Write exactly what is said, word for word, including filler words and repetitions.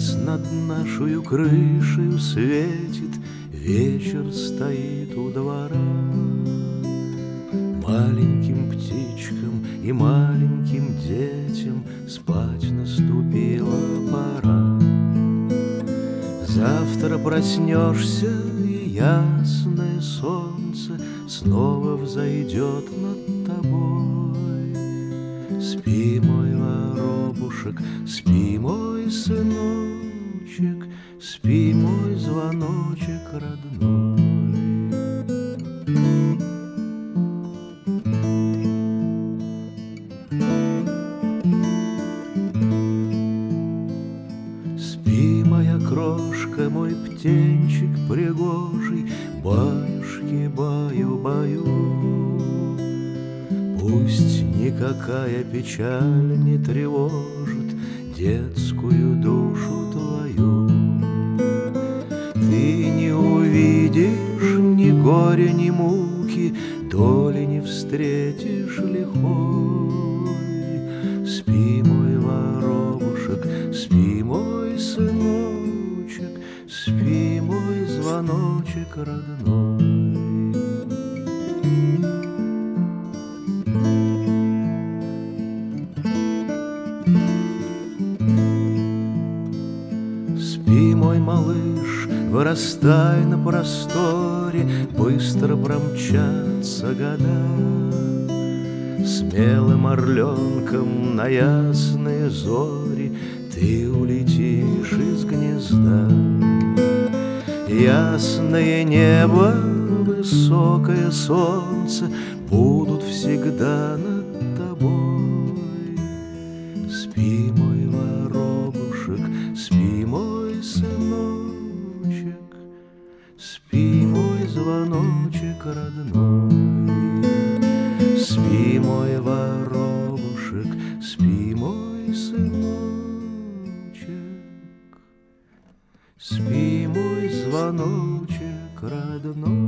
Месяц над нашою крышею светит, вечер стоит у двора. Маленьким птичкам и маленьким детям спать наступила пора. Завтра проснешься, и ясное солнце снова взойдет над тобой. Спи, мой воробушек, спи, мой сыночек, спи, мой звоночек родной. Спи, моя крошка, мой птенчик пригожий, баюшки, баю-баю. Пусть никакая печаль не тревожит детскую душу твою. Ты не увидишь ни горя, ни муки, доли не встретишь лихой. Спи, мой воробушек, спи, мой сыночек, спи, мой звоночек родной. Спи, мой малыш, вырастай на просторе, быстро промчатся года. Смелым орленком на ясные зори ты улетишь из гнезда. Ясное небо, высокое солнце будут всегда над тобой. Спи, мой воробушек, спи, мой сыночек, спи, мой звоночек родной. Спи, мой воробушек, спи, мой сыночек, спи, мой звоночек родной.